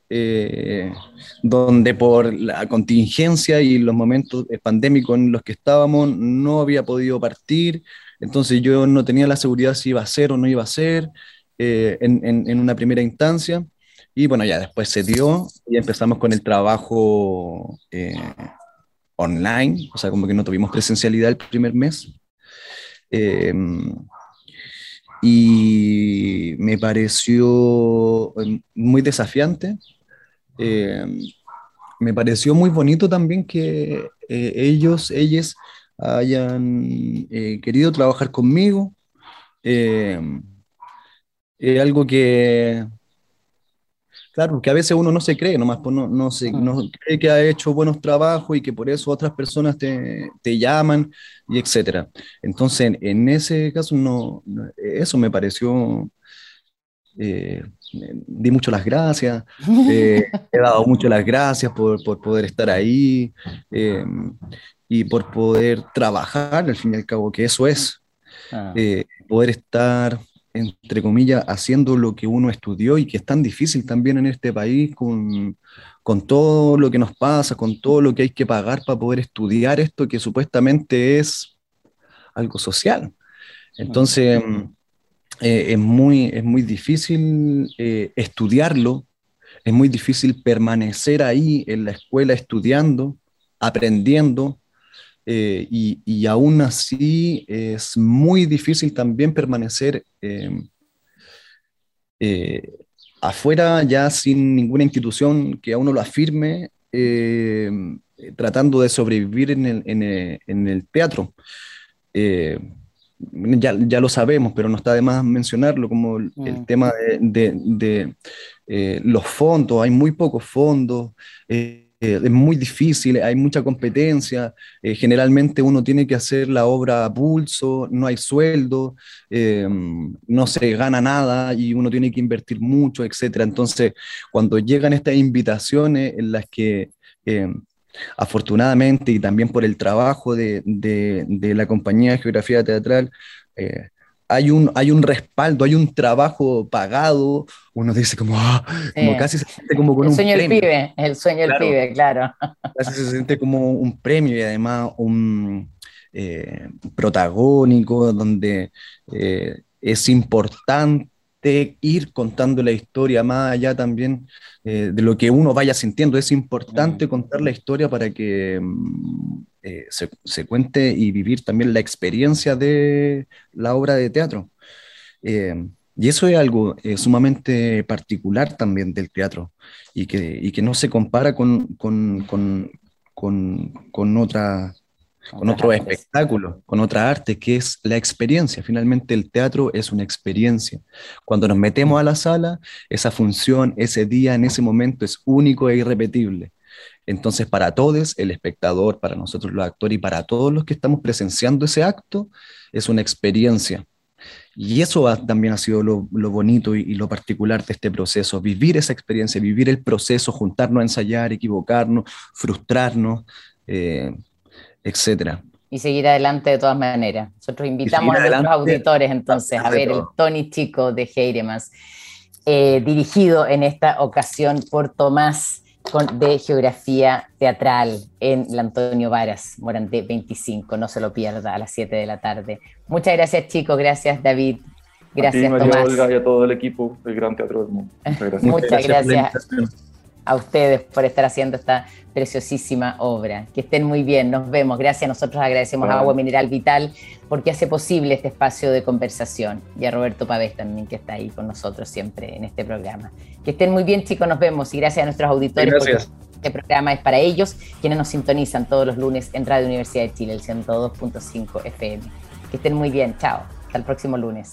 donde por la contingencia y los momentos pandémicos en los que estábamos no había podido partir, entonces yo no tenía la seguridad si iba a ser o no iba a ser en una primera instancia, y bueno, ya después se dio y empezamos con el trabajo online, o sea, como que no tuvimos presencialidad el primer mes. Eh, y me pareció muy desafiante. Eh, Me pareció muy bonito también que ellas hayan querido trabajar conmigo. Es algo que Claro, que a veces uno no se cree nomás, pues no cree que ha hecho buenos trabajos y que por eso otras personas te llaman y etcétera. Entonces, en ese caso, eso me pareció, di mucho las gracias, he dado mucho las gracias por poder estar ahí y por poder trabajar, al fin y al cabo, que eso es, poder estar entre comillas, haciendo lo que uno estudió y que es tan difícil también en este país con todo lo que nos pasa, con todo lo que hay que pagar para poder estudiar esto que supuestamente es algo social. Entonces, es muy difícil estudiarlo, es muy difícil permanecer ahí en la escuela estudiando, aprendiendo, y aún así es muy difícil también permanecer afuera ya sin ninguna institución que a uno lo afirme, tratando de sobrevivir en el teatro. Ya lo sabemos, pero no está de más mencionarlo, como el tema de los fondos. Hay muy pocos fondos, es muy difícil, hay mucha competencia, generalmente uno tiene que hacer la obra a pulso, no hay sueldo, no se gana nada y uno tiene que invertir mucho, etc. Entonces, cuando llegan estas invitaciones en las que afortunadamente y también por el trabajo de la compañía de geografía teatral, hay un respaldo, hay un trabajo pagado, uno dice como casi se siente como con un premio. El sueño del pibe, claro. Casi se siente como un premio y además un protagónico donde es importante ir contando la historia más allá también de lo que uno vaya sintiendo. Es importante contar la historia para que se cuente y vivir también la experiencia de la obra de teatro. Y eso es algo sumamente particular también del teatro y que no se compara con otro espectáculo, con otra arte, que es la experiencia. Finalmente el teatro es una experiencia. Cuando nos metemos a la sala, esa función, ese día, en ese momento es único e irrepetible. Entonces para todos, el espectador, para nosotros los actores y para todos los que estamos presenciando ese acto, es una experiencia. Y eso también ha sido lo bonito y lo particular de este proceso, vivir esa experiencia, vivir el proceso, juntarnos a ensayar, equivocarnos, frustrarnos, etcétera. Y seguir adelante de todas maneras. Nosotros invitamos a nuestros auditores entonces a ver el Tony Chico de Heiremas, dirigido en esta ocasión por Tomás de Geografía Teatral en la Antonio Varas, Morandé 25. No se lo pierda, a las 7 de la tarde. Muchas gracias, chicos. Gracias, David. Gracias, a ti, María Tomás. Olga, y a todo el equipo del Gran Teatro del Mundo. Muchas gracias. Muchas gracias a ustedes por estar haciendo esta preciosísima obra. Que estén muy bien, nos vemos. Gracias, nosotros agradecemos a Agua Mineral Vital porque hace posible este espacio de conversación, y a Roberto Pavés también, que está ahí con nosotros siempre en este programa. Que estén muy bien, chicos, nos vemos, y gracias a nuestros auditores porque este programa es para ellos, quienes nos sintonizan todos los lunes en Radio Universidad de Chile, el 102.5 FM. Que estén muy bien, chao, hasta el próximo lunes.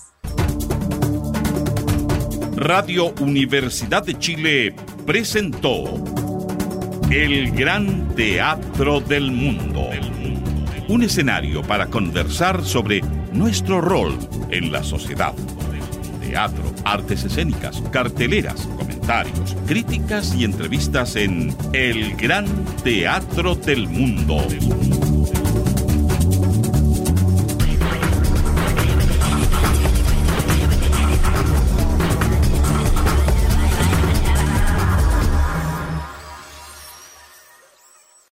Radio Universidad de Chile presentó El Gran Teatro del Mundo. Un escenario para conversar sobre nuestro rol en la sociedad. Teatro, artes escénicas, carteleras, comentarios, críticas y entrevistas en El Gran Teatro del Mundo.